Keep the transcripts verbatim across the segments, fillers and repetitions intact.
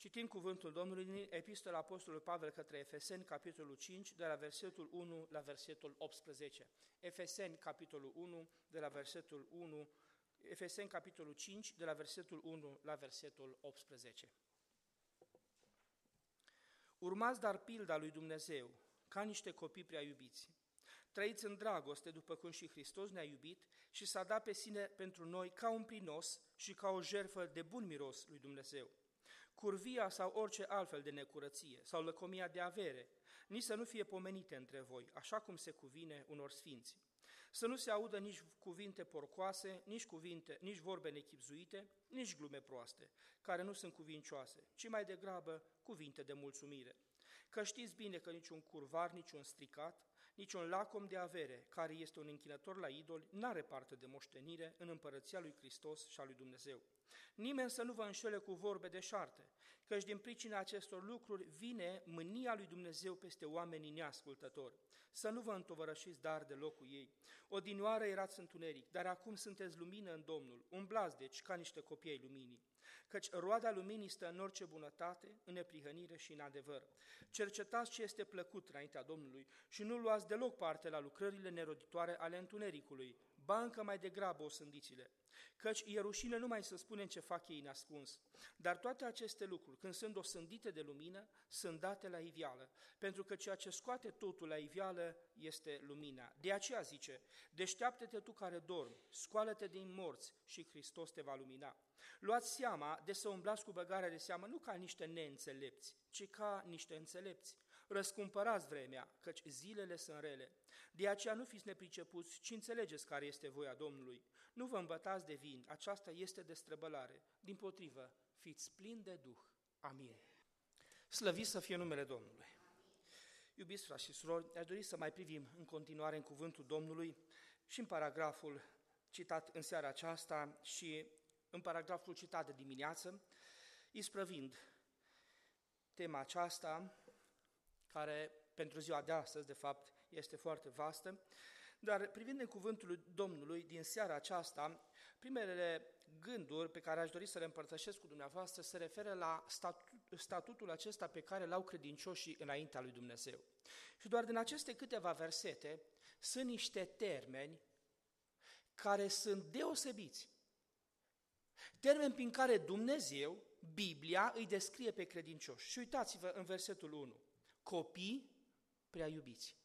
Citim cuvântul Domnului din Epistola Apostolului Pavel către Efeseni, capitolul cinci, de la versetul unu la versetul optsprezece. Efeseni, capitolul unu, de la versetul unu, Efeseni, capitolul cinci, de la versetul unu la versetul optsprezece. Urmați dar pilda lui Dumnezeu, ca niște copii prea iubiți. Trăiți în dragoste, după cum și Hristos ne-a iubit și s-a dat pe sine pentru noi ca un prinos și ca o jertfă de bun miros lui Dumnezeu. Curvia sau orice altfel de necurăție sau lăcomia de avere, nici să nu fie pomenite între voi, așa cum se cuvine unor sfinți. Să nu se audă nici cuvinte porcoase, nici cuvinte, nici vorbe nechipzuite, nici glume proaste, care nu sunt cuvincioase, ci mai degrabă cuvinte de mulțumire. Că știți bine că niciun curvar, niciun stricat, niciun lacom de avere, care este un închinător la idoli, n-are parte de moștenire în împărăția lui Hristos și a lui Dumnezeu. Nimeni să nu vă înșele cu vorbe deșarte, căci din pricina acestor lucruri vine mânia lui Dumnezeu peste oamenii neascultători. Să nu vă întovărășiți dar deloc cu ei. Odinioară erați întuneric, dar acum sunteți lumină în Domnul. Umblați deci ca niște copii ai luminii. Căci roada luminii stă în orice bunătate, în neprihănire și în adevăr. Cercetați ce este plăcut înaintea Domnului și nu luați deloc parte la lucrările neroditoare ale întunericului, ba încă mai degrabă osândiți-le. Căci e rușine numai să spunem ce fac ei nascuns. Dar toate aceste lucruri, când sunt osândite de lumină, sunt date la iveală, pentru că ceea ce scoate totul la iveală este lumina. De aceea zice, deșteaptă-te tu care dormi, scoală-te din morți și Hristos te va lumina. Luați seama de să umblați cu băgarea de seamă nu ca niște neînțelepți, ci ca niște înțelepți. Răscumpărați vremea, căci zilele sunt rele. De aceea nu fiți nepricepuți, ci înțelegeți care este voia Domnului. Nu vă îmbătați de vin, aceasta este destrăbălare. Dimpotrivă, fiți plini de Duh. Amin. Slăvit să fie numele Domnului. Iubiți frați și surori, aș dori să mai privim în continuare în cuvântul Domnului și în paragraful citat în seara aceasta și în paragraful citat de dimineață, isprăvind tema aceasta, care pentru ziua de astăzi, de fapt, este foarte vastă, dar privind în cuvântul Domnului din seara aceasta, primele gânduri pe care aș dori să le împărtășesc cu dumneavoastră se referă la statut, statutul acesta pe care l-au credincioșii înaintea lui Dumnezeu. Și doar din aceste câteva versete sunt niște termeni care sunt deosebiți. Termeni prin care Dumnezeu, Biblia, îi descrie pe credincioși. Și uitați-vă în versetul unu. Copii prea iubiți.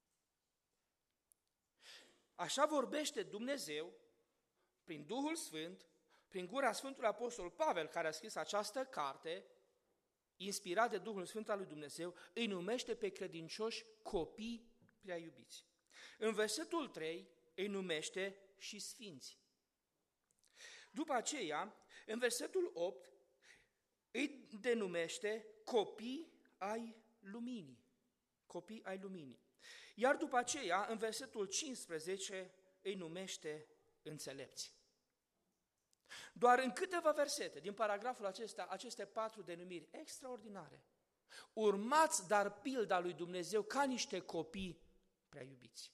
Așa vorbește Dumnezeu prin Duhul Sfânt, prin gura Sfântului Apostol Pavel, care a scris această carte, inspirat de Duhul Sfânt al lui Dumnezeu, îi numește pe credincioși copii prea iubiți. În versetul trei îi numește și sfinți. După aceea, în versetul opt, îi denumește copii ai luminii. Copii ai luminii. Iar după aceea, în versetul cincisprezece, îi numește înțelepți. Doar în câteva versete din paragraful acesta, aceste patru denumiri extraordinare. Urmați dar pilda lui Dumnezeu ca niște copii prea iubiți.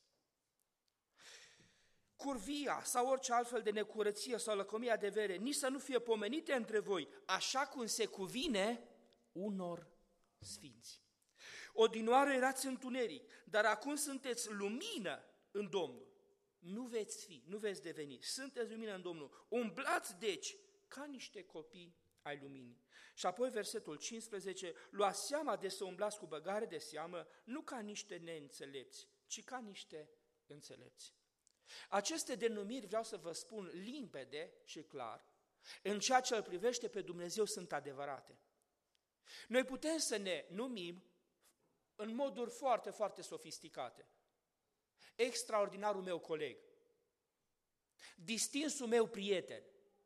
Curvia sau orice altfel de necurăție sau lăcomia de vere, nici să nu fie pomenite între voi, așa cum se cuvine unor sfinți. Odinioară erați întuneric, dar acum sunteți lumină în Domnul. Nu veți fi, nu veți deveni, sunteți lumină în Domnul. Umblați deci ca niște copii ai luminii. Și apoi versetul cincisprezece, luați seama de să umblați cu băgare de seamă, nu ca niște neînțelepți, ci ca niște înțelepți. Aceste denumiri, vreau să vă spun limpede și clar, în ceea ce îl privește pe Dumnezeu sunt adevărate. Noi putem să ne numim în moduri foarte, foarte sofisticate. Extraordinarul meu coleg, distinsul meu prieten,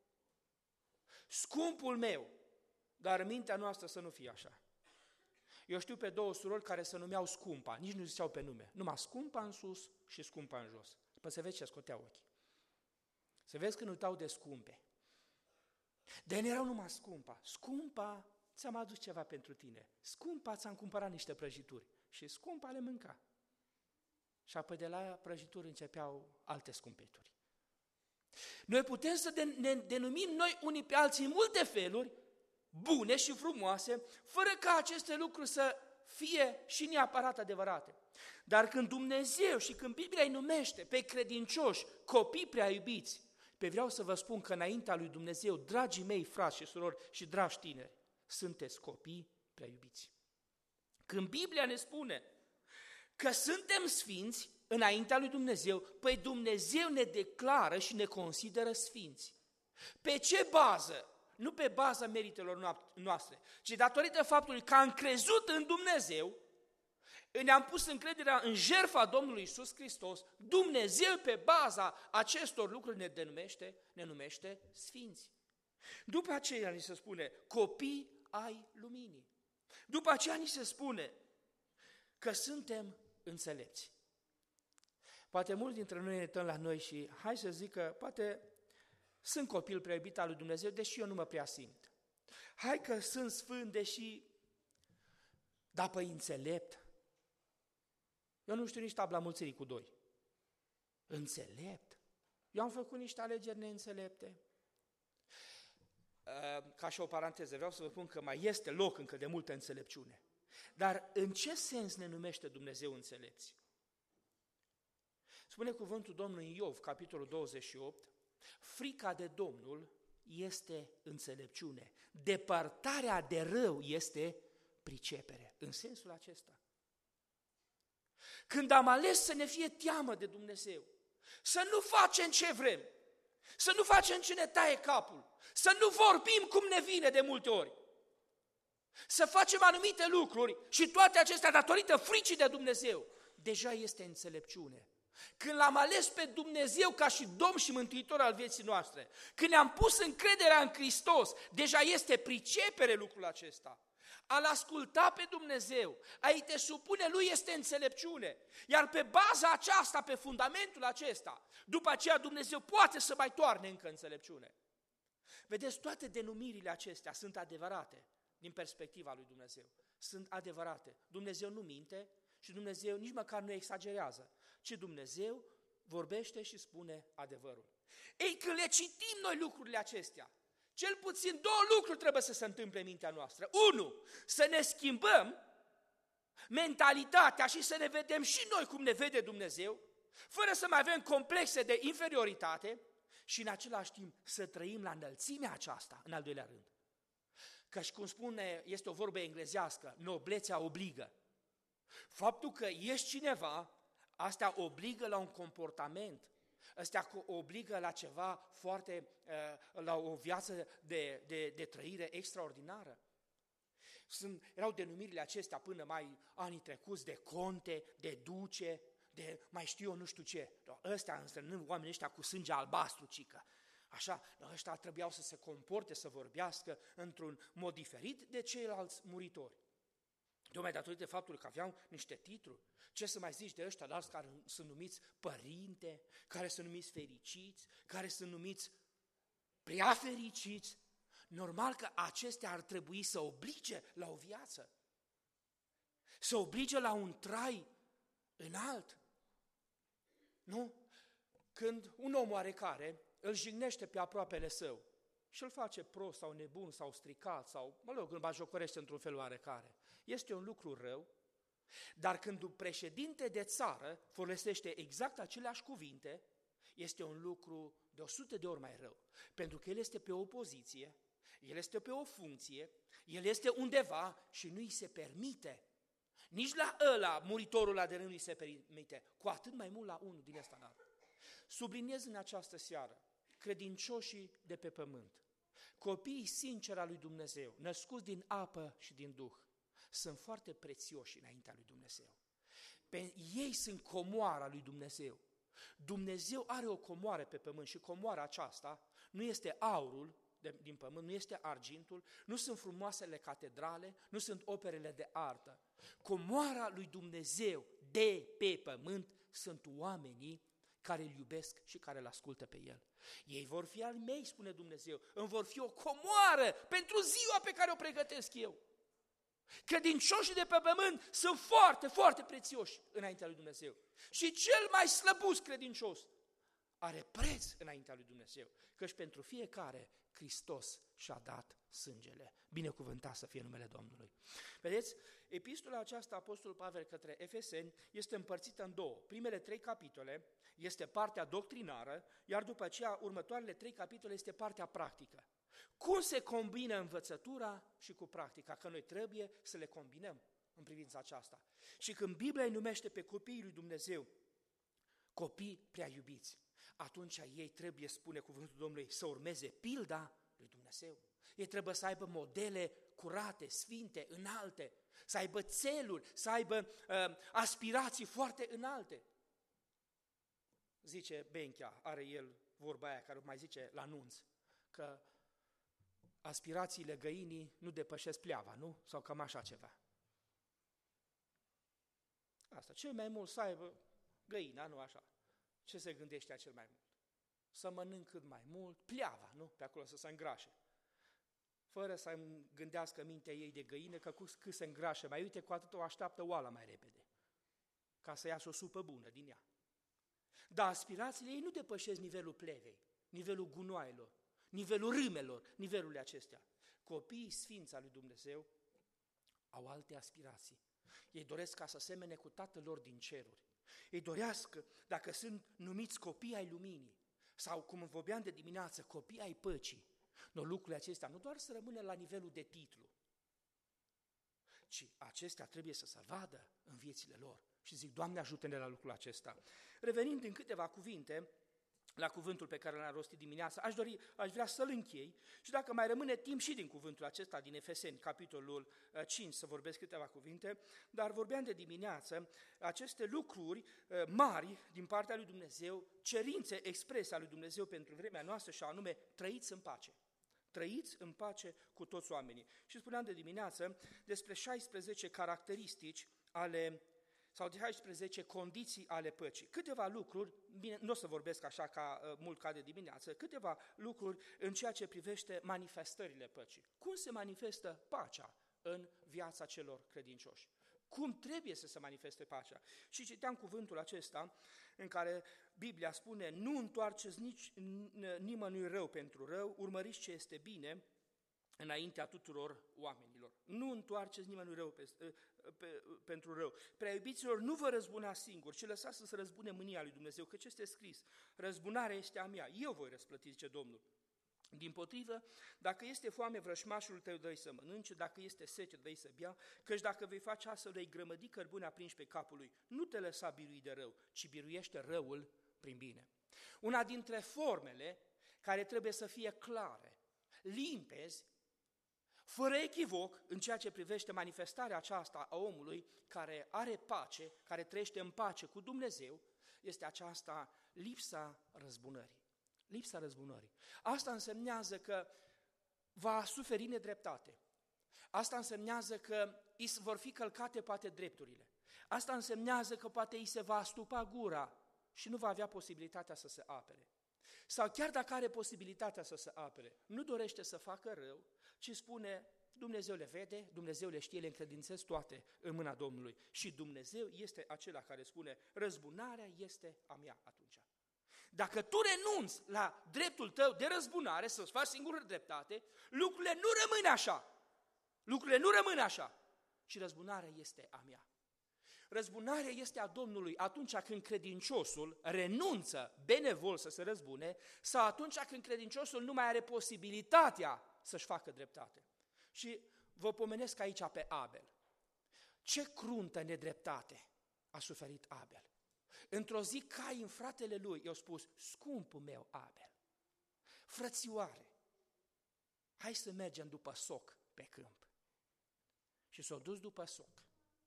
scumpul meu, dar în mintea noastră să nu fie așa. Eu știu pe două surori care se numeau Scumpa, nici nu ziceau pe nume, numai Scumpa în sus și Scumpa în jos. Păi să vezi ce scoteau ochii. Să vezi când uitau de scumpe. Dar erau numai Scumpa. Scumpa, ți-am adus ceva pentru tine. Scumpa, ți-am cumpărat niște prăjituri. Și Scumpa le mânca. Și apoi de la prăjituri începeau alte scumpeturi. Noi putem să ne denumim noi unii pe alții în multe feluri, bune și frumoase, fără ca aceste lucruri să fie și neapărat adevărate. Dar când Dumnezeu și când Biblia îi numește pe credincioși copii prea iubiți, pe vreau să vă spun că înaintea lui Dumnezeu, dragii mei frați și surori și dragi tineri, sunteți copii prea iubiți. Când Biblia ne spune că suntem sfinți înaintea lui Dumnezeu, păi Dumnezeu ne declară și ne consideră sfinți. Pe ce bază? Nu pe baza meritelor noastre, ci datorită faptului că am crezut în Dumnezeu, ne-am pus încrederea în jertfa Domnului Iisus Hristos, Dumnezeu pe baza acestor lucruri ne denumește, ne numește sfinți. După aceea ni se spune copii ai luminii. După aceea ni se spune că suntem înțelepți. Poate mulți dintre noi ne uităm la noi și hai să zic că poate sunt copil prea iubit al lui Dumnezeu, deși eu nu mă prea simt. Hai că sunt sfânt, deși, da, păi înțelept. Eu nu știu nici tabla mulțirii cu doi. Înțelept? Eu am făcut niște alegeri neînțelepte. Ca și o paranteză, vreau să vă spun că mai este loc încă de multă înțelepciune. Dar în ce sens ne numește Dumnezeu înțelepți? Spune cuvântul Domnului în Iov, capitolul douăzeci și opt, frica de Domnul este înțelepciune, depărtarea de rău este pricepere, în sensul acesta. Când am ales să ne fie teamă de Dumnezeu, să nu facem ce vrem, să nu facem ce ne taie capul, să nu vorbim cum ne vine de multe ori, să facem anumite lucruri și toate acestea datorită fricii de Dumnezeu, deja este înțelepciune. Când l-am ales pe Dumnezeu ca și Domn și Mântuitor al vieții noastre, când ne-am pus încrederea în Hristos, deja este pricepere lucrul acesta. A-L asculta pe Dumnezeu, a-i te supune Lui este înțelepciune. Iar pe baza aceasta, pe fundamentul acesta, după aceea Dumnezeu poate să mai toarne încă înțelepciune. Vedeți, toate denumirile acestea sunt adevărate din perspectiva lui Dumnezeu. Sunt adevărate. Dumnezeu nu minte și Dumnezeu nici măcar nu exagerează, ci Dumnezeu vorbește și spune adevărul. Ei, când le citim noi lucrurile acestea, cel puțin două lucruri trebuie să se întâmple în mintea noastră. Unu, să ne schimbăm mentalitatea și să ne vedem și noi cum ne vede Dumnezeu, fără să mai avem complexe de inferioritate și în același timp să trăim la înălțimea aceasta, în al doilea rând. Căci, cum spune, este o vorbă englezească, noblețea obligă. Faptul că ești cineva, asta obligă la un comportament, astea obligă la ceva foarte, la o viață de, de, de trăire extraordinară. Sunt, erau denumirile acestea până mai anii trecuți de conte, de duce, de mai știu eu nu știu ce. Ăstea înstrăinând oamenii ăștia cu sânge albastru, cică. Așa, ăștia trebuiau să se comporte, să vorbească într-un mod diferit de ceilalți muritori. Tocmai datorită faptului că aveau niște titluri. Ce să mai zici de ăștia alți care sunt numiți părinte, care sunt numiți fericiți, care sunt numiți prea fericiți? Normal că acestea ar trebui să oblige la o viață, să oblige la un trai înalt. Nu? Când un om oarecare îl jignește pe aproapele său și îl face prost sau nebun sau stricat sau, mă rog, îl bajocorește într-un fel oarecare, este un lucru rău, dar când un președinte de țară folosește exact aceleași cuvinte, este un lucru de o sută de ori mai rău, pentru că el este pe o poziție, el este pe o funcție, el este undeva și nu îi se permite, nici la ăla, muritorul la de rând nu îi se permite, cu atât mai mult la unul din ăsta înalt. Subliniez în această seară, credincioșii de pe pământ, copiii sinceri al lui Dumnezeu, născuți din apă și din Duh, sunt foarte prețioși înaintea lui Dumnezeu. Pe ei sunt comoara lui Dumnezeu. Dumnezeu are o comoară pe pământ și comoara aceasta nu este aurul de, din pământ, nu este argintul, nu sunt frumoasele catedrale, nu sunt operele de artă. Comoara lui Dumnezeu de pe pământ sunt oamenii care îl iubesc și care îl ascultă pe el. Ei vor fi al mei, spune Dumnezeu, îmi vor fi o comoară pentru ziua pe care o pregătesc eu. Credincioșii de pe pământ sunt foarte, foarte prețioși înaintea lui Dumnezeu. Și cel mai slăbus credincios are preț înaintea lui Dumnezeu, căci pentru fiecare Hristos și-a dat sângele. Binecuvântat să fie numele Domnului. Vedeți, epistola aceasta Apostolul Pavel către Efeseni este împărțită în două. Primele trei capitole este partea doctrinară, iar după aceea următoarele trei capitole este partea practică. Cum se combină învățătura și cu practica? Că noi trebuie să le combinăm în privința aceasta. Și când Biblia îi numește pe copiii lui Dumnezeu copii prea iubiți, atunci ei trebuie, spune cuvântul Domnului, să urmeze pilda lui Dumnezeu. Ei trebuie să aibă modele curate, sfinte, înalte, să aibă țeluri, să aibă uh, aspirații foarte înalte. Zice Benchea, are el vorba aia care mai zice la anunț, că aspirațiile găinii nu depășesc pleava, nu? Sau cam așa ceva. Asta, cel mai mult să aibă găina, nu așa. Ce se gândește cel mai mult? Să mănânc cât mai mult, pleava, nu? Pe acolo să se îngrașe. Fără să gândească mintea ei de găină, că cât se îngrașe mai uite, cu atât o așteaptă oala mai repede, ca să iasă o supă bună din ea. Dar aspirațiile ei nu depășesc nivelul plevei, nivelul gunoaielor, nivelul râmelor, nivelurile acestea. Copiii sfinți al lui Dumnezeu au alte aspirații. Ei doresc ca să semene cu Tatăl lor din ceruri. Ei dorească, dacă sunt numiți copii ai luminii, sau, cum vorbeam de dimineață, copii ai păcii, no, lucrurile acestea nu doar să rămână la nivelul de titlu, ci acestea trebuie să se vadă în viețile lor. Și zic, Doamne, ajută-ne la lucrul acesta. Revenind în câteva cuvinte la cuvântul pe care l-am rostit dimineața, aș, dori, aș vrea să-l închei și dacă mai rămâne timp și din cuvântul acesta, din Efeseni, capitolul cinci, să vorbesc câteva cuvinte, dar vorbeam de dimineață, aceste lucruri mari din partea lui Dumnezeu, cerințe exprese a lui Dumnezeu pentru vremea noastră și anume, trăiți în pace. Trăiți în pace cu toți oamenii. Și spuneam de dimineață despre șaisprezece caracteristici ale sau de șaisprezece condiții ale păcii. Câteva lucruri, bine, nu o să vorbesc așa ca uh, mult ca de dimineață, câteva lucruri în ceea ce privește manifestările păcii. Cum se manifestă pacea în viața celor credincioși? Cum trebuie să se manifeste pacea? Și citeam cuvântul acesta în care Biblia spune, nu întoarceți nici nimănui rău pentru rău, urmăriți ce este bine înaintea tuturor oamenilor. Nu întoarceți nimănui rău pe, pe, pentru rău. Prea iubiților, nu vă răzbunați singuri, ci lăsați să se răzbune mânia lui Dumnezeu, că ce este scris? Răzbunarea este a mea, eu voi răsplăti, zice Domnul. Dimpotrivă, dacă este foame, vrășmașul tău dă-i să mănânce, dacă este sete, dă-i să bea, căci dacă vei face astfel, vei grămădi cărbune aprinși pe capul lui. Nu te lăsa birui de rău, ci biruiește răul prin bine. Una dintre formele care trebuie să fie clare, limpezi, fără echivoc, în ceea ce privește manifestarea aceasta a omului care are pace, care trăiește în pace cu Dumnezeu, este aceasta lipsa răzbunării. Lipsa răzbunării. Asta însemnează că va suferi nedreptate. Asta însemnează că îi vor fi călcate poate drepturile. Asta însemnează că poate îi se va astupa gura și nu va avea posibilitatea să se apere. Sau chiar dacă are posibilitatea să se apere, nu dorește să facă rău, ci spune, Dumnezeu le vede, Dumnezeu le știe, le încredințez toate în mâna Domnului. Și Dumnezeu este acela care spune, răzbunarea este a mea atunci. Dacă tu renunți la dreptul tău de răzbunare, să-ți faci singur dreptate, lucrurile nu rămân așa. Lucrurile nu rămân așa, ci răzbunarea este a mea. Răzbunarea este a Domnului atunci când credinciosul renunță benevol să se răzbune sau atunci când credinciosul nu mai are posibilitatea să-și facă dreptate. Și vă pomenesc aici pe Abel. Ce cruntă nedreptate a suferit Abel. Într-o zi Cain, fratele lui, i-a spus, scumpul meu Abel, frățioare, hai să mergem după soc pe câmp. Și s-a dus după soc.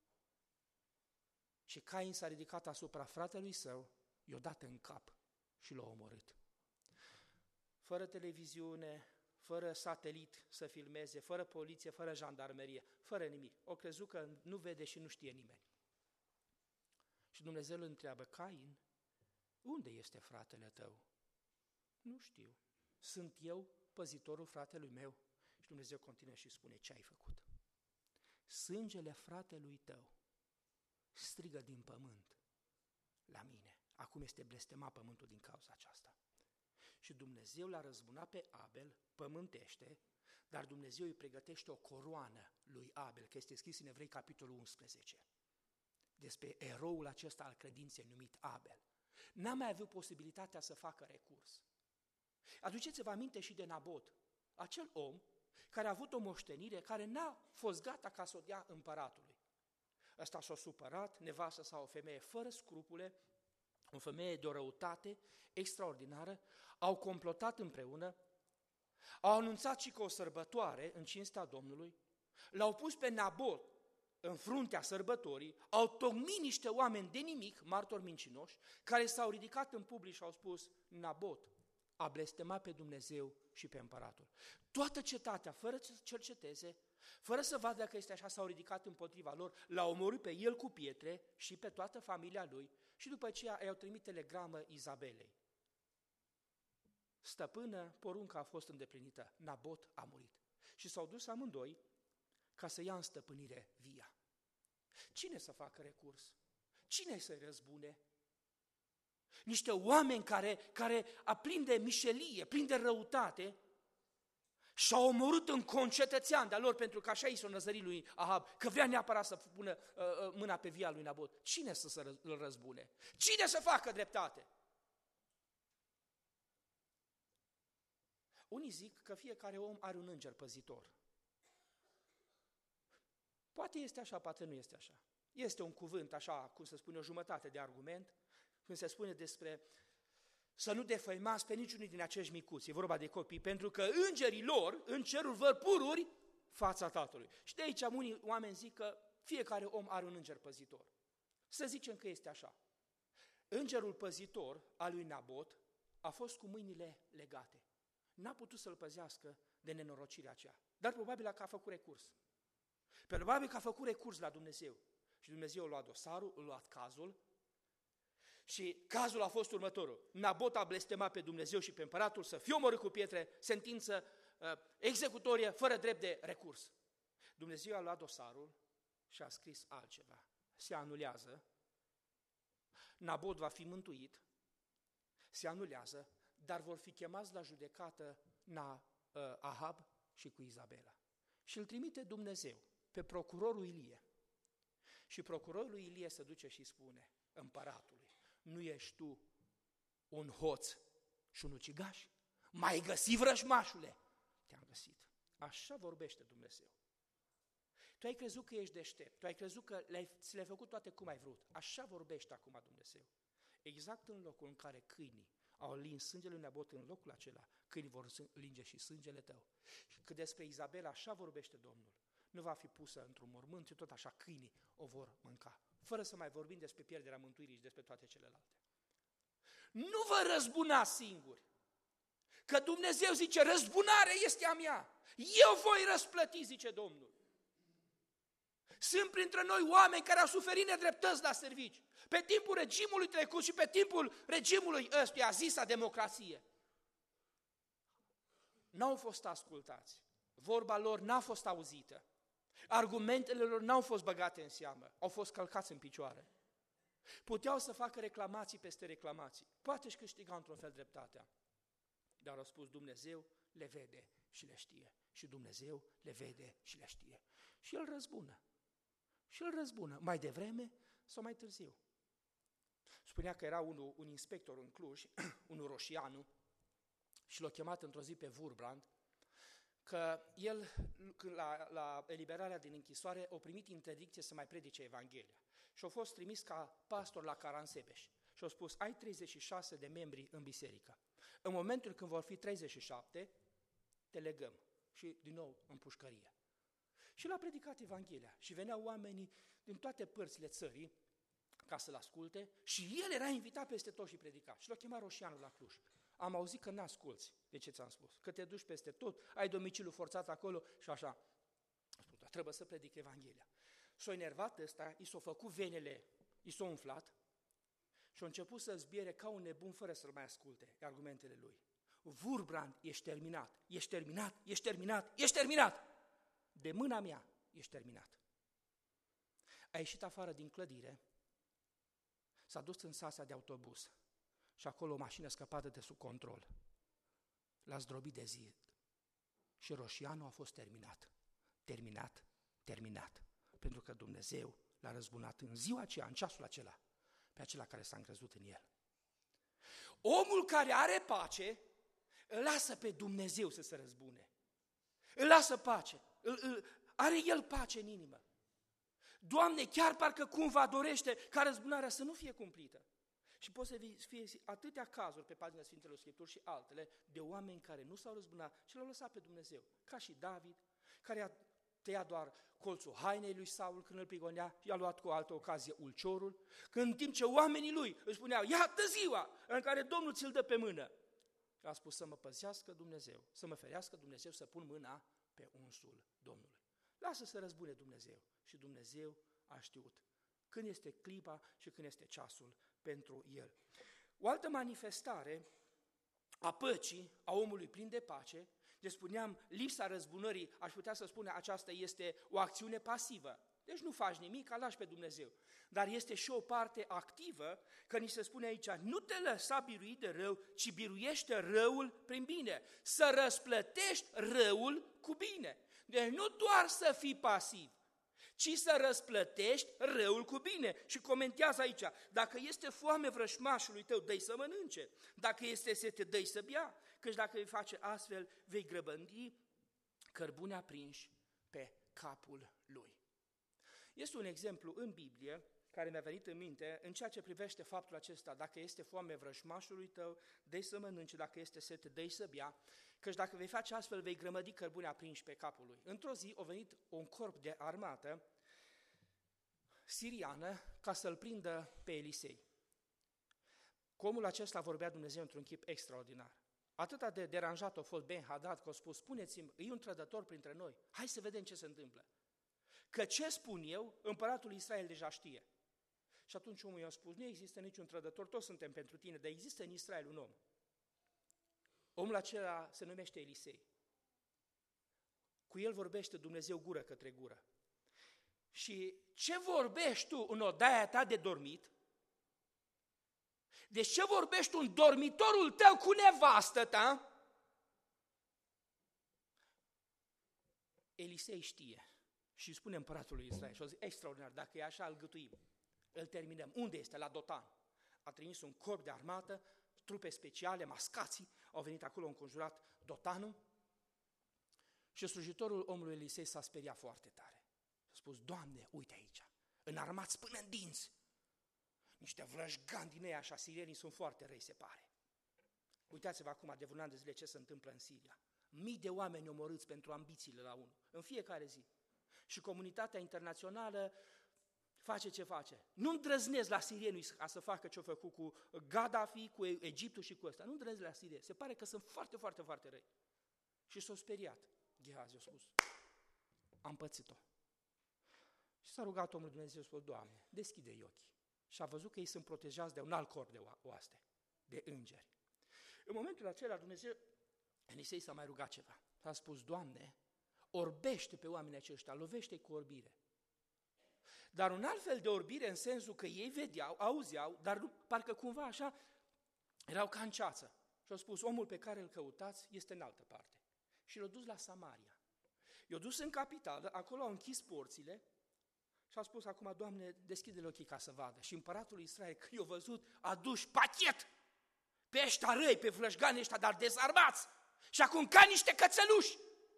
Și Cain s-a ridicat asupra fratelui său, i-a dat în cap și l-a omorât. Fără televiziune, fără satelit să filmeze, fără poliție, fără jandarmerie, fără nimic. O crezut că nu vede și nu știe nimeni. Și Dumnezeu îl întreabă, Cain, unde este fratele tău? Nu știu. Sunt eu păzitorul fratelui meu? Și Dumnezeu continuă și spune, ce ai făcut? Sângele fratelui tău strigă din pământ la mine. Acum este blestemat pământul din cauza aceasta. Și Dumnezeu l-a răzbunat pe Abel, pământește, dar Dumnezeu îi pregătește o coroană lui Abel, că este scris în Evrei capitolul unsprezece, despre eroul acesta al credinței numit Abel. N-a mai avut posibilitatea să facă recurs. Aduceți-vă aminte și de Nabot, acel om care a avut o moștenire, care n-a fost gata ca să o dea împăratului. Ăsta s-a supărat, nevastă sa o femeie fără scrupule, o femeie de o răutate extraordinară, au complotat împreună, au anunțat și că o sărbătoare în cinstea Domnului, l-au pus pe Nabot în fruntea sărbătorii, au tocmit niște oameni de nimic, martori mincinoși, care s-au ridicat în public și au spus: Nabot a blestemat pe Dumnezeu și pe împăratul. Toată cetatea, fără să cerceteze, fără să vadă că este așa, s-au ridicat împotriva lor, l-au omorât pe el cu pietre și pe toată familia lui și după aceea i-au trimis telegramă Izabelei. Stăpână, porunca a fost îndeplinită, Nabot a murit. Și s-au dus amândoi ca să ia în stăpânire via. Cine să facă recurs? Cine să-i răzbune? Niște oameni care, care a plin de mișelie, plin de răutate, și-au omorât în concetățean de-a lor, pentru că așa i s-o năzărit lui Ahab, că vrea neapărat să pună uh, uh, mâna pe via lui Nabot. Cine să se îl răzbune? Cine să facă dreptate? Unii zic că fiecare om are un înger păzitor. Poate este așa, poate nu este așa. Este un cuvânt, așa cum se spune, o jumătate de argument, când se spune despre să nu defăimați pe niciunul din acești micuți, e vorba de copii, pentru că îngerii lor în cerul văd pururi fața Tatălui. Și de aici unii oameni zic că fiecare om are un înger păzitor. Să zicem că este așa. Îngerul păzitor al lui Nabot a fost cu mâinile legate. N-a putut să-l păzească de nenorocirea aceea, dar probabil că a făcut recurs. Probabil că a făcut recurs la Dumnezeu. Și Dumnezeu a luat dosarul, a luat cazul și cazul a fost următorul. Nabot a blestemat pe Dumnezeu și pe împăratul să fie omorât cu pietre, sentință uh, executorie, fără drept de recurs. Dumnezeu a luat dosarul și a scris altceva. Se anulează, Nabot va fi mântuit, se anulează, dar vor fi chemați la judecată na, uh, Ahab și cu Izabela. Și îl trimite Dumnezeu pe procurorul Ilie. Și procurorul Ilie se duce și spune împăratului: nu ești tu un hoț și un ucigaș? M-ai găsit, vrăjmașule? Te-am găsit. Așa vorbește Dumnezeu. Tu ai crezut că ești deștept, tu ai crezut că le-ai, ți le-ai făcut toate cum ai vrut. Așa vorbește acum Dumnezeu. Exact în locul în care câinii au lins sângele lui Nabot, în locul acela, câinii vor linge și sângele tău. Și că despre Izabela așa vorbește Domnul. Nu va fi pusă într-un mormânt și tot așa câinii o vor mânca. Fără să mai vorbim despre pierderea mântuirii și despre toate celelalte. Nu vă răzbunați singuri, că Dumnezeu zice: răzbunarea este a mea, eu voi răsplăti, zice Domnul. Sunt printre noi oameni care au suferit nedreptăți la servici, pe timpul regimului trecut și pe timpul regimului ăstuia, zisa democrație. N-au fost ascultați, vorba lor n-a fost auzită, argumentele lor n-au fost băgate în seamă, au fost călcați în picioare. Puteau să facă reclamații peste reclamații, poate își câștiga într-un fel dreptatea, dar au spus: Dumnezeu le vede și le știe. Și Dumnezeu le vede și le știe. Și îl răzbună. Și îl răzbună, mai devreme sau mai târziu. Spunea că era unul, un inspector în Cluj, unul Roșianu, și l-a chemat într-o zi pe Wurbrand, că el, la, la eliberarea din închisoare, a primit interdicție să mai predice Evanghelia. Și a fost trimis ca pastor la Caransebeș. Și a spus: ai treizeci și șase de membri în biserică. În momentul când vor fi treizeci și șapte, te legăm. Și din nou în pușcărie. Și l-a predicat Evanghelia. Și veneau oamenii din toate părțile țării ca să-l asculte și el era invitat peste tot și predica. Și l-a chemat Roșianul la Cluj. Am auzit că n-asculți de ce ți-am spus, că te duci peste tot, ai domiciliu forțat acolo și așa. Spus, dar trebuie să predic Evanghelia. S-a enervat ăsta, i s-au făcut venele, i s-au umflat și a început să zbiere ca un nebun fără să-l mai asculte argumentele lui. Wurbrand, ești terminat, ești terminat, ești terminat, ești terminat! De mâna mea ești terminat. A ieșit afară din clădire, S-a dus în stația de autobuz și acolo o mașină scăpată de sub control. L-a zdrobit de zid și Roșianu a fost terminat. Terminat, terminat. Pentru că Dumnezeu l-a răzbunat în ziua aceea, în ceasul acela, pe acela care s-a încrezut în el. Omul care are pace, îl lasă pe Dumnezeu să se răzbune. Îl lasă pace. Îl, îl, are el pace în inimă. Doamne, chiar parcă cumva dorește ca răzbunarea să nu fie cumplită. Și pot să fie atâtea cazuri pe pagina Sfintelor Scripturi și altele de oameni care nu s-au răzbunat și l-au lăsat pe Dumnezeu. Ca și David, care a tăiat doar colțul hainei lui Saul când îl prigonea, i-a luat cu o altă ocazie ulciorul, când în timp ce oamenii lui îi spuneau, iată ziua în care Domnul ți-l dă pe mână, a spus să mă păzească Dumnezeu, să mă ferească Dumnezeu să pun mâna pe unsul Domnului. Lasă să răzbune Dumnezeu și Dumnezeu a știut când este clipa și când este ceasul pentru el. O altă manifestare a păcii, a omului plin de pace, de spuneam, lipsa răzbunării, aș putea să spun, aceasta este o acțiune pasivă. Deci nu faci nimic, lași pe Dumnezeu. Dar este și o parte activă, că ni se spune aici, nu te lăsa birui de rău, ci biruiește răul prin bine. Să răsplătești răul cu bine. Deci nu doar să fii pasiv, ci să răsplătești răul cu bine. Și comentează aici, dacă este foame vrășmașului tău, dă-i să mănânce. Dacă este sete, dă-i să bea. Căci dacă vei face astfel, vei grăbândi cărbune aprinși pe capul lui. Este un exemplu în Biblie care mi-a venit în minte în ceea ce privește faptul acesta, dacă este foame vrășmașului tău, dă-i să mănânce, dacă este sete, dă-i să bea, căci dacă vei face astfel, vei grămădi cărbune aprinși pe capul lui. Într-o zi a venit un corp de armată siriană ca să-l prindă pe Elisei. Cu omul acesta vorbea Dumnezeu într-un chip extraordinar. Atâta de deranjat a fost Ben-Hadad că a spus, spuneți-mi, e un trădător printre noi, hai să vedem ce se întâmplă. Că ce spun eu, împăratul Israel deja știe. Și atunci omul i-a spus, nu există niciun trădător, toți suntem pentru tine, dar există în Israel un om. Omul acela se numește Elisei. Cu el vorbește Dumnezeu gură către gură. Și ce vorbești tu în odaia ta de dormit? Deci ce vorbești tu în dormitorul tău cu nevastă ta? Elisei știe și spune împăratului Israel și o zi extraordinar, dacă e așa, îl gâtuim, îl terminăm. Unde este? La Dotan. A trimis un corp de armată, trupe speciale, mascații, au venit acolo, au înconjurat Dotanul și slujitorul omului Elisei s-a speriat foarte tare. A spus, Doamne, uite aici, înarmați până în dinți, niște vrăjgani din ei așa, sirienii sunt foarte răi, se pare. Uitați-vă acum de vreun an de zile ce se întâmplă în Siria. Mii de oameni omorâți pentru ambițiile la unul, în fiecare zi. Și comunitatea internațională face ce face. Nu îndrăznesc la sirieni ca să facă ce-au făcut cu Gaddafi, cu Egiptul și cu ăsta. Nu îndrăznesc la sirieni. Se pare că sunt foarte, foarte, foarte răi. Și s-au speriat. Gehazi a spus, am pățit-o. Și s-a rugat omul Dumnezeu, a spus, Doamne, deschide-i ochii. Și a văzut că ei sunt protejați de un alt corp de oaste, de îngeri. În momentul acela Dumnezeu, Elisei s-a mai rugat ceva. A spus, Doamne, orbește pe oamenii aceștia, lovește-i cu orbire. Dar un alt fel de orbire în sensul că ei vedeau, auzeau, dar nu, parcă cumva așa erau ca în ceață. Și au spus, omul pe care îl căutați este în altă parte. Și l-au dus la Samaria. I-au dus în capitală, acolo au închis porțile și au spus acum, Doamne, deschide-le ochii ca să vadă. Și împăratul Israel, când i-a văzut, a dus pachet pe ăștia răi, pe flășganii ăștia, dar dezarmați. Și acum ca niște cățăluși.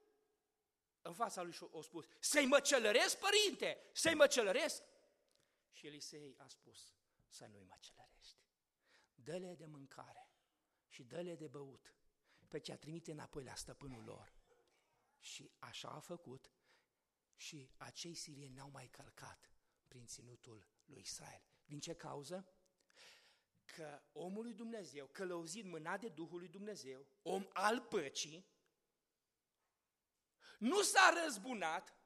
În fața lui o spus, să-i măcelăresc, părinte, să-i măcelăresc. Și Elisei a spus, să nu-i măcelărești. Dă-le de mâncare și dă-le de băut, pe ce a trimite înapoi la stăpânul lor. Și așa a făcut și acei sirieni n-au mai călcat prin ținutul lui Israel. Din ce cauză? Că omul lui Dumnezeu, călăuzit mâna de Duhul lui Dumnezeu, om al păcii, nu s-a răzbunat,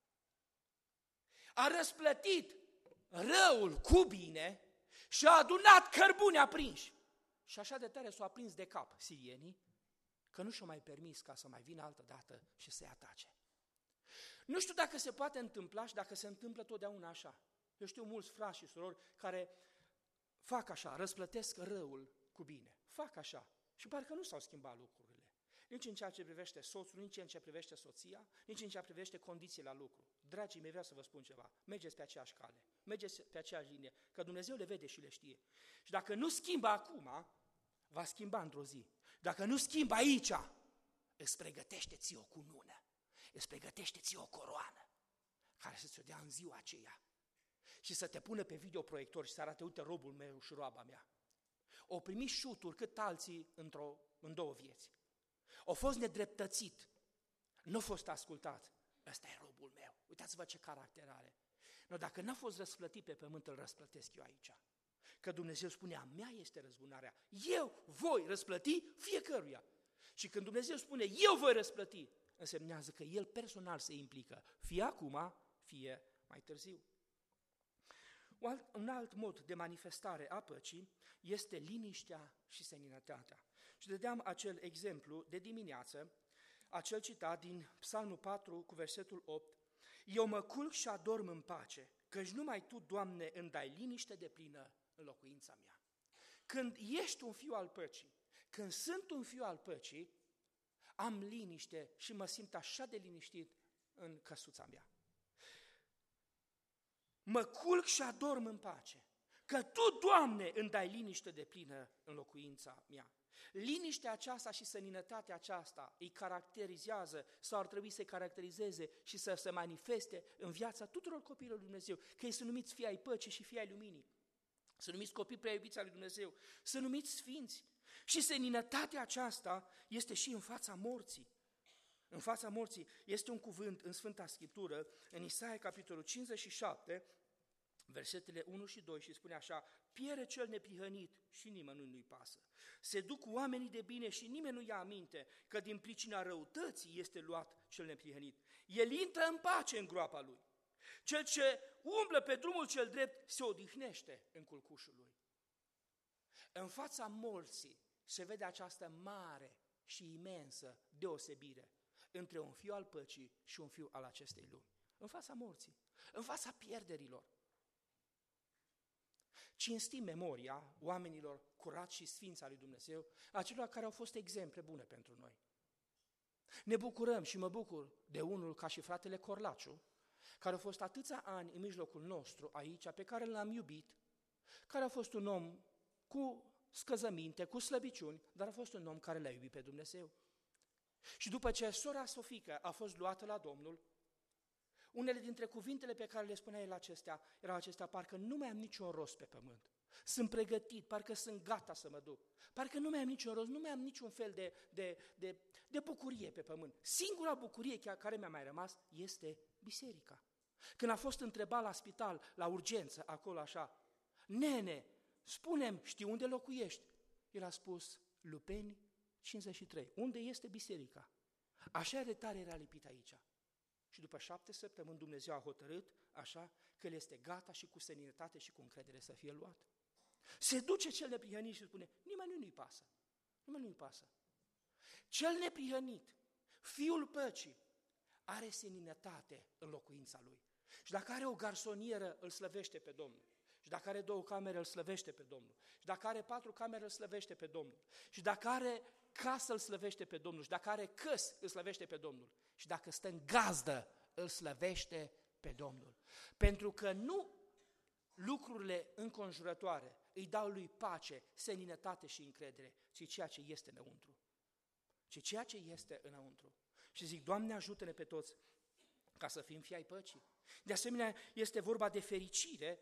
a răsplătit răul cu bine și a adunat cărbune aprinși. Și așa de tare s-au aprins de cap sirienii, că nu și-au mai permis ca să mai vină altă dată și să-i atace. Nu știu dacă se poate întâmpla și dacă se întâmplă totdeauna așa. Eu știu mulți frați și surori care fac așa, răsplătesc răul cu bine. Fac așa. Și parcă nu s-au schimbat lucrurile. Nici în ceea ce privește soțul, nici în ceea ce privește soția, nici în ceea ce privește condițiile la lucru. Dragii mei, vreau să vă spun ceva. Mergeți pe aceeași cale, mergeți pe aceeași linie, că Dumnezeu le vede și le știe. Și dacă nu schimbă acum, va schimba într-o zi. Dacă nu schimbă aici, îți pregătește ție o cunună, îți pregătește ție o coroană, care să ți-o dea în ziua aceea. Și să te pună pe videoproiector și să arate, uite, robul meu și roaba mea. O primi șuturi cât alții într-o, în două vieți. O fost nedreptățit, nu a fost ascultat. Ăsta e robul meu, uitați-vă ce caracter are. No, dacă n-a fost răsplătit pe pământ, îl răsplătesc eu aici. Că Dumnezeu spune, a mea este răzbunarea, eu voi răsplăti fiecăruia. Și când Dumnezeu spune, eu voi răsplăti, însemnează că El personal se implică, fie acum, fie mai târziu. Un alt mod de manifestare a păcii este liniștea și seninătatea. Și dădeam acel exemplu de dimineață, acel citat din Psalmul patru cu versetul opt, eu mă culc și adorm în pace, căci numai Tu, Doamne, îmi dai liniște deplină în locuința mea. Când ești un fiu al păcii, când sunt un fiu al păcii, am liniște și mă simt așa de liniștit în căsuța mea. Mă culc și adorm în pace, că Tu, Doamne, îmi dai liniște deplină în locuința mea. Liniștea aceasta și seninătatea aceasta îi caracterizează sau ar trebui să caracterizeze și să se manifeste în viața tuturor copiilor lui Dumnezeu, că ei sunt numiți fii ai păcii și fii ai luminii, sunt numiți copii prea iubiți al lui Dumnezeu, sunt numiți sfinți. Și seninătatea aceasta este și în fața morții. În fața morții este un cuvânt în Sfânta Scriptură, în Isaia capitolul cincizeci și șapte, versetele unu și doi, și spune așa, pierde cel neprihănit și nimănui nu-i pasă. Se duc oamenii de bine și nimeni nu ia aminte că din pricina răutății este luat cel neprihănit. El intră în pace în groapa lui. Cel ce umblă pe drumul cel drept se odihnește în culcușul lui. În fața morții se vede această mare și imensă deosebire între un fiu al păcii și un fiu al acestei lumi. În fața morții, în fața pierderilor. Cinstim memoria oamenilor curați și sfinți al lui Dumnezeu, acelor care au fost exemple bune pentru noi. Ne bucurăm și mă bucur de unul ca și fratele Corlaciu, care a fost atâția ani în mijlocul nostru aici, pe care l-am iubit, care a fost un om cu scăzăminte, cu slăbiciuni, dar a fost un om care l-a iubit pe Dumnezeu. Și după ce sora Sofica a fost luată la Domnul, unele dintre cuvintele pe care le spunea el acestea, erau acestea, parcă nu mai am niciun rost pe pământ. Sunt pregătit, parcă sunt gata să mă duc. Parcă nu mai am niciun rost, nu mai am niciun fel de, de, de, de bucurie pe pământ. Singura bucurie care mi-a mai rămas este biserica. Când a fost întrebat la spital, la urgență, acolo așa, nene, spune-mi, știi unde locuiești? El a spus, Lupeni cincizeci și trei. Unde este biserica? Așa de tare era lipit aici. Și după șapte săptămâni Dumnezeu a hotărât așa că el este gata și cu seninătate și cu încredere să fie luat. Se duce cel neprihănit și spune, nimeni nu-i pasă. Nimeni nu-i pasă. Cel neprihănit, fiul păcii, are seninătate în locuința lui. Și dacă are o garsonieră, îl slăvește pe Domnul. Și dacă are două camere, îl slăvește pe Domnul. Și dacă are patru camere, îl slăvește pe Domnul. Și dacă are casă, îl slăvește pe Domnul. Și dacă are căs, îl slăvește pe Domnul. Și dacă stă în gazdă, îl slăvește pe Domnul. Pentru că nu lucrurile înconjurătoare îi dau lui pace, seninătate și încredere, ci ceea ce este înăuntru. Ci ceea ce este înăuntru. Și zic, Doamne, ajută-ne pe toți ca să fim fii ai păcii. De asemenea, este vorba de fericire,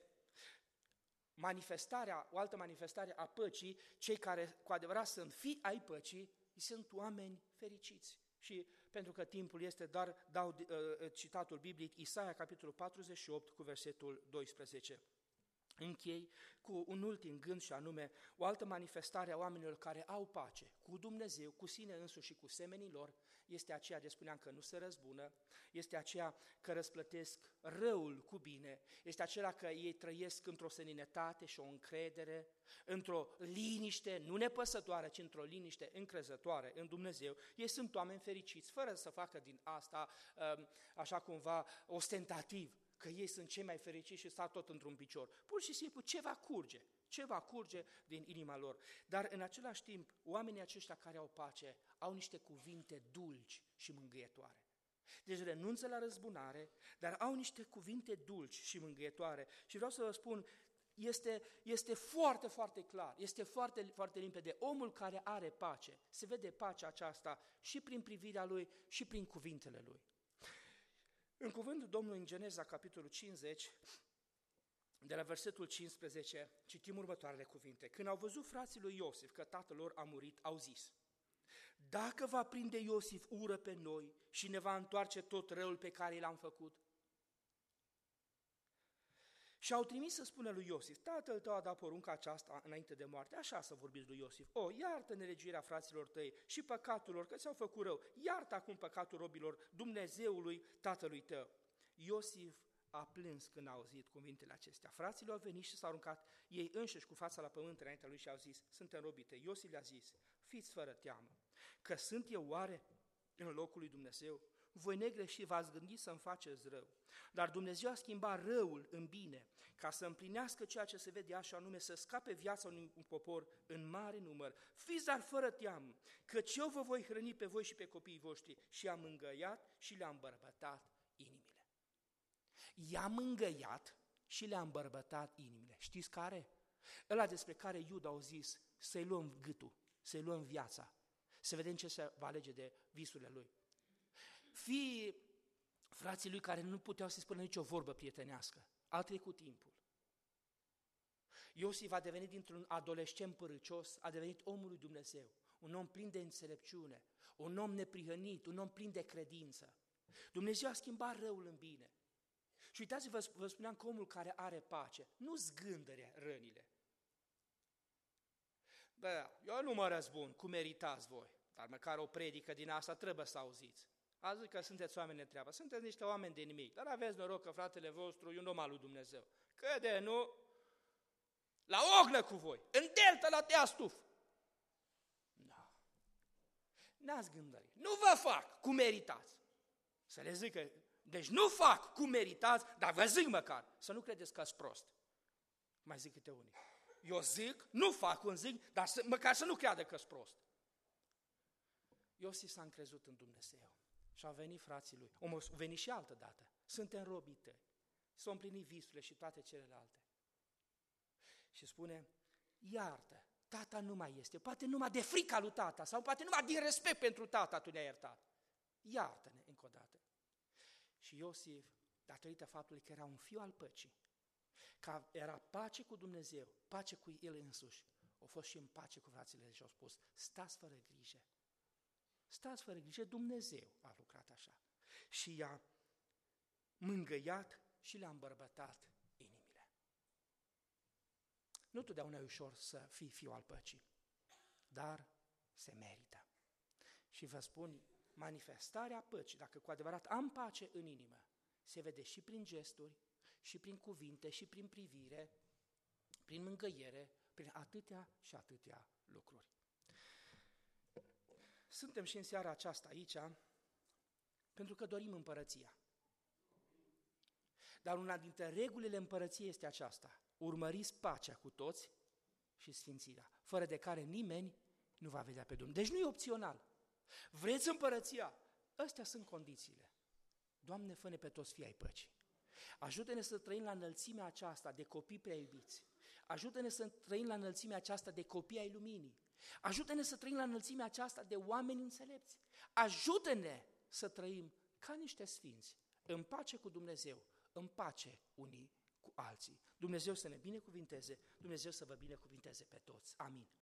manifestarea, o altă manifestare a păcii, cei care cu adevărat sunt fii ai păcii, sunt oameni fericiți. Și pentru că timpul este, dar dau uh, citatul biblic, Isaia, capitolul patruzeci și opt, cu versetul doisprezece. Închei cu un ultim gând și anume o altă manifestare a oamenilor care au pace cu Dumnezeu, cu sine însuși și cu semenii lor, este aceea de spuneam că nu se răzbună, este aceea că răsplătesc răul cu bine, este aceea că ei trăiesc într-o seninătate și o încredere, într-o liniște, nu nepăsătoare, ci într-o liniște încrezătoare în Dumnezeu. Ei sunt oameni fericiți, fără să facă din asta așa cumva ostentativ, că ei sunt cei mai fericiți și stau tot într-un picior. Pur și simplu ce va curge, ce va curge din inima lor. Dar în același timp, oamenii aceștia care au pace au niște cuvinte dulci și mângâietoare. Deci renunță la răzbunare, dar au niște cuvinte dulci și mângâietoare. Și vreau să vă spun, este, este foarte, foarte clar, este foarte, foarte limpede. Omul care are pace, se vede pacea aceasta și prin privirea lui și prin cuvintele lui. În cuvântul Domnului în Geneza, capitolul cincizeci, de la versetul cincisprezece, citim următoarele cuvinte. Când au văzut frații lui Iosif că tatăl lor a murit, au zis: dacă va prinde Iosif ură pe noi și ne va întoarce tot răul pe care l-am făcut. Și au trimis să spună lui Iosif: tatăl tău a dat porunca aceasta înainte de moarte, așa să vorbiți lui Iosif: o, iartă nelegiuirea fraților tăi și păcatul lor, că ți-au făcut rău, iartă acum păcatul robilor Dumnezeului tatălui tău. Iosif a plâns când a auzit cuvintele acestea. Frații au venit și s-au aruncat ei înșiși cu fața la pământ înaintea lui și au zis: suntem robite. Iosif le-a zis: fiți fără teamă, că sunt eu oare în locul lui Dumnezeu? Voi negreși v-ați gândit să-mi faceți rău, dar Dumnezeu a schimbat răul în bine, ca să împlinească ceea ce se vede așa, anume să scape viața unui popor în mare număr. Fiți dar fără teamă, căci eu vă voi hrăni pe voi și pe copiii voștri. Și i-am îngăiat și le-am îmbărbătat inimile. I-am îngăiat și le-am îmbărbătat inimile. Știți care? Ăla despre care Iuda au zis: să-i luăm gâtul, să-i luăm viața, să vedem ce se va alege de visurile lui. Fii frații lui care nu puteau să spună nicio vorbă prietenească, a trecut timpul. Iosif a devenit dintr-un adolescent părâcios, a devenit omul lui Dumnezeu, un om plin de înțelepciune, un om neprihănit, un om plin de credință. Dumnezeu a schimbat răul în bine. Și uitați-vă, vă spuneam că omul care are pace nu zgândăre rănile. Bă, eu nu mă răzbun, cum meritați voi, dar măcar o predică din asta trebuie să auziți. A zis că sunteți oameni de treabă, sunteți niște oameni de nimic, dar aveți noroc că fratele vostru e un om al lui Dumnezeu. Că de nu, la oglă cu voi, în delta la teastuf. Nu, n-ați gândit, nu vă fac cum meritați. Să le zic că, deci nu fac cum meritați, dar vă zic măcar, să nu credeți că-s prost. Mai zic câte unii. Eu zic, nu fac cum zic, dar să, măcar să nu creadă că-s prost. Iosif s-a încrezut în Dumnezeu. Și au venit frații lui, au venit și altă dată, suntem robii tăi, s-au împlinit visurile și toate celelalte. Și spune: iartă, tata nu mai este, poate numai de frica lui tata, sau poate numai din respect pentru tata tu ne-ai iertat. Iartă-ne încă o dată. Și Iosif, datorită faptului că era un fiu al păcii, că era pace cu Dumnezeu, pace cu el însuși, a fost și în pace cu frațile și au spus: stați fără grijă. Stați fără grijă, Dumnezeu a lucrat așa. Și i-a mângâiat și le-a îmbărbătat inimile. Nu totdeauna e ușor să fii fiu al păcii, dar se merită. Și vă spun, manifestarea păcii, dacă cu adevărat am pace în inimă, se vede și prin gesturi, și prin cuvinte, și prin privire, prin mângâiere, prin atâtea și atâtea lucruri. Suntem și în seara aceasta aici pentru că dorim împărăția. Dar una dintre regulile împărăției este aceasta: urmăriți pacea cu toți și sfințirea, fără de care nimeni nu va vedea pe Dumnezeu. Deci nu e opțional. Vreți împărăția? Astea sunt condițiile. Doamne, fă-ne pe toți fii ai păcii. Ajută-ne să trăim la înălțimea aceasta de copii prea iubiți. Ajută-ne să trăim la înălțimea aceasta de copii ai luminii. Ajută-ne să trăim la înălțimea aceasta de oameni înțelepți. Ajută-ne să trăim ca niște sfinți, în pace cu Dumnezeu, în pace unii cu alții. Dumnezeu să ne binecuvinteze, Dumnezeu să vă binecuvinteze pe toți. Amin.